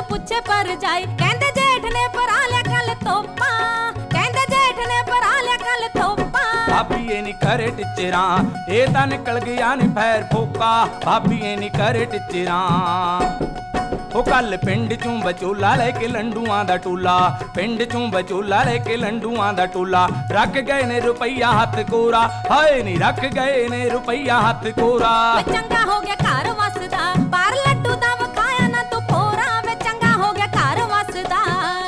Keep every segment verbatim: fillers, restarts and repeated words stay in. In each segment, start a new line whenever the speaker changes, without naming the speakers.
ਪੁੱਛੇ ਪਰ ਜਾਈ ਕਹਿੰਦੇ ਜੇਠ ਨੇ ਪਰਾ ਲਿਆ ਕੱਲ ਤੋਪਾ ਕਹਿੰਦੇ ਜੇਠ ਨੇ ਪਰਾ ਲਿਆ ਕੱਲ ਤੋਪਾ
ਭਾਬੀਏ ਨੀ ਕਰੇ ਟਿਚਰਾਂ ਇਹ ਤਾਂ ਨਿਕਲ ਗਿਆ ਨੀ ਫੈਰ ਫੋਕਾ ਭਾਬੀਏ ਨੀ ਕਰੇ ਟਿਚਰਾਂ ਉਹ ਕੱਲ ਪਿੰਡ ਚੋਂ ਬਚੋਲਾ ਲੈ ਕੇ ਲੰਡੂਆਂ ਦਾ ਟੋਲਾ ਪਿੰਡ ਚੋਂ ਬਚੋਲਾ ਲੈ ਕੇ ਲੰਡੂਆਂ ਦਾ ਟੋਲਾ ਰੱਖ ਗਏ ਨੇ ਰੁਪਈਆ ਹੱਥ ਕੋਰਾ ਹਾਏ ਨੀ ਰੱਖ ਗਏ ਨੇ ਰੁਪਈਆ ਹੱਥ ਕੋਰਾ
ਵੇ ਚੰਗਾ ਹੋ ਗਿਆ ਘਰ ਵਸਦਾ ਪਰ ਲੱਡੂ ਦਾ ਵਖਾਇਆ ਨਾ ਤੂੰ ਫੋਰਾ ਵੇ ਚੰਗਾ ਹੋ ਗਿਆ ਘਰ ਵਸਦਾ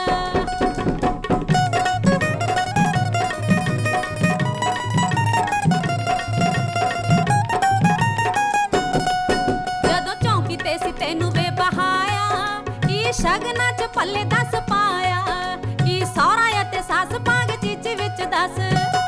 ਜਦੋਂ ਚੌਂਕੀ ਤੇ ਸੀ ਤੈਨੂੰ ਵੇ ਬਹਾਇਆ ਕੀ ਸ਼ਗਨਾਂ ਚ ਪੱਲੇ ਦੱਸ ਪਾਇਆ ਕੀ ਸਹੁਰਾ ਅਤੇ ਸੱਸ ਪਾਗ ਚੀਚੀ ਵਿੱਚ ਦੱਸ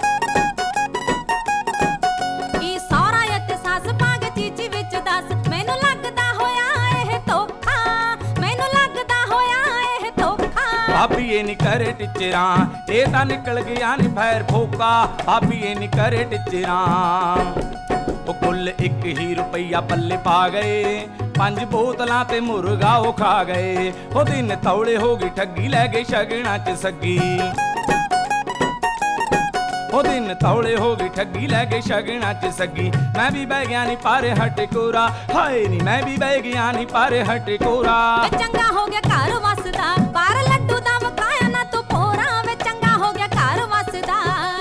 ਕੀ ਸਹੁਰਾ ਅਤੇ ਸੱਸ ਪਾਗ ਚੀਚੀ ਵਿੱਚ ਦੱਸ ਮੈਨੂੰ ਲੱਗਦਾ ਹੋਇਆ ਇਹ ਧੋਖਾ ਮੈਨੂੰ ਲੱਗਦਾ ਹੋਇਆ ਇਹ ਧੋਖਾ
ਭਾਬੀਏ ਨੀ ਕਰੇ ਟਿਚਰਾਂ ਇਹ ਤਾਂ ਨਿਕਲ ਗਿਆ ਨੀ ਫੈਰ ਫੋਕਾ ਭਾਬੀਏ ਨੀ ਕਰੇ ਟਿਚਰਾਂ ਉਹ ਕੁੱਲ ਇੱਕ ਹੀ ਰੁਪਈਆ ਪੱਲੇ ਪਾ ਗਏ ਪੰਜ ਬੋਤਲਾਂ ਤੇ ਮੁਰਗਾ ਉਹ ਖਾ ਗਏ ਉਹ ਦਿਨ ਤੌਲੇ ਹੋ ਗਈ ਠੱਗੀ ਲੈ ਗਏ ਸ਼ਗਨਾਂ ਚ ਸੱਗੀ ਉਹ ਦਿਨ ਤੌਲੇ ਹੋ ਗਈ ਠੱਗੀ ਲੈ ਗਏ ਸ਼ਗਨਾਂ ਚ ਸੱਗੀ ਮੈਂ ਵੀ ਬਹਿ ਗਿਆ ਨੀ ਪਾਰੇ ਹਟ ਕੋਰਾ ਹਾਏ ਨੀ ਮੈਂ ਵੀ ਬਹਿ ਗਿਆ ਨੀ ਪਾਰੇ ਹਟ ਕੋਰਾ
ਵੇ ਚੰਗਾ ਹੋ ਗਿਆ ਘਰ ਵਸਦਾ ਪਰ ਲੱਡੂ ਦਾ ਵਕਾਇਆ ਨਾ ਤੂੰ ਪੋਰਾ ਵੇ ਚੰਗਾ ਹੋ ਗਿਆ ਘਰ ਵਸਦਾ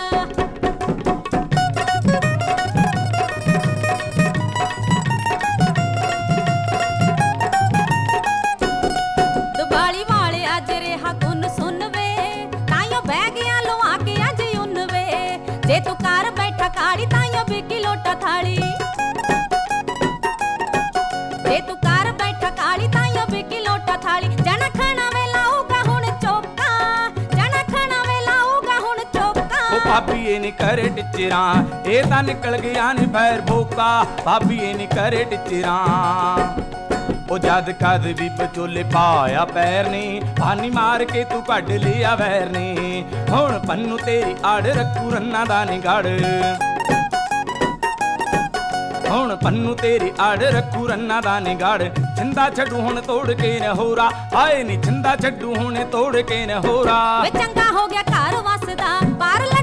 ਦੁਬਾਲੀ ਵਾਲੇ ਅੱਜ ਰਿਹਾ ਗੁੰਨ ਸੁਣ ਵੇ ਤਾਈਓ ਬਹਿ ਗਿਆ ਲੁਆ ਕੇ ਅੱਜ ਉਨ ਵੇ ਜੇ ਤੂੰ ਘਰ ਬੈਠਾ ਕਾੜੀ ਤਾਈਓ ਬਿਕੀ ਲੋਟਾ ਥਾਲੀ ਜੇ ਤੂੰ ਘਰ ਬੈਠਾ ਕਾੜੀ ਤਾਈਓ ਬਿਕੀ ਲੋਟਾ ਥਾਲੀ ਜਣਾ ਖਾਣਾ ਵੇ ਲਾਊਗਾ ਹੁਣ ਚੋਕਾ ਜਣਾ ਖਾਣਾ ਵੇ ਲਾਊਗਾ ਹੁਣ ਚੋਕਾ
ਉਹ ਭਾਬੀਏ ਨੀ ਕਰੇ ਟਿਚਰਾਂ ਇਹ ਤਾਂ ਨਿਕਲ ਗਿਆ ਨੀ ਫੈਰ ਫੋਕਾ ਭਾਬੀਏ ਨੀ ਕਰੇ ਟਿਚਰਾਂ ਉਹ ਜਦ ਕਦ ਵੀ ਬਚੋਲੇ ਪਾਇਆ ਪੈਰ ਨੀ ਪਾਣੀ ਮਾਰ ਕੇ ਤੂੰ ਕੱਢ ਲਿਆ ਵੈਰ ਨੀ ਹੁਣ ਪੰਨੂ ਤੇਰੀ ਆੜ ਰੱਖੂ ਰੰਨਾਂ ਦਾ ਨੀ ਗੜ ਹੁਣ ਪੰਨੂ ਤੇਰੀ ਆੜ ਰੱਖੂ ਰੰਨਾਂ ਦਾ ਨੀ ਗੜ ਛਿੰਦਾ ਛੱਡੂ ਹੁਣ ਤੋੜ ਕੇ ਨ ਹੋਰਾ ਹਾਏ ਨੀ ਛਿੰਦਾ ਛੱਡੂ ਹੁਣ ਤੋੜ ਕੇ ਨ ਹੋਰਾ
ਵੇ ਚੰਗਾ ਹੋ ਗਿਆ ਘਰ ਵਸਦਾ ਪਰ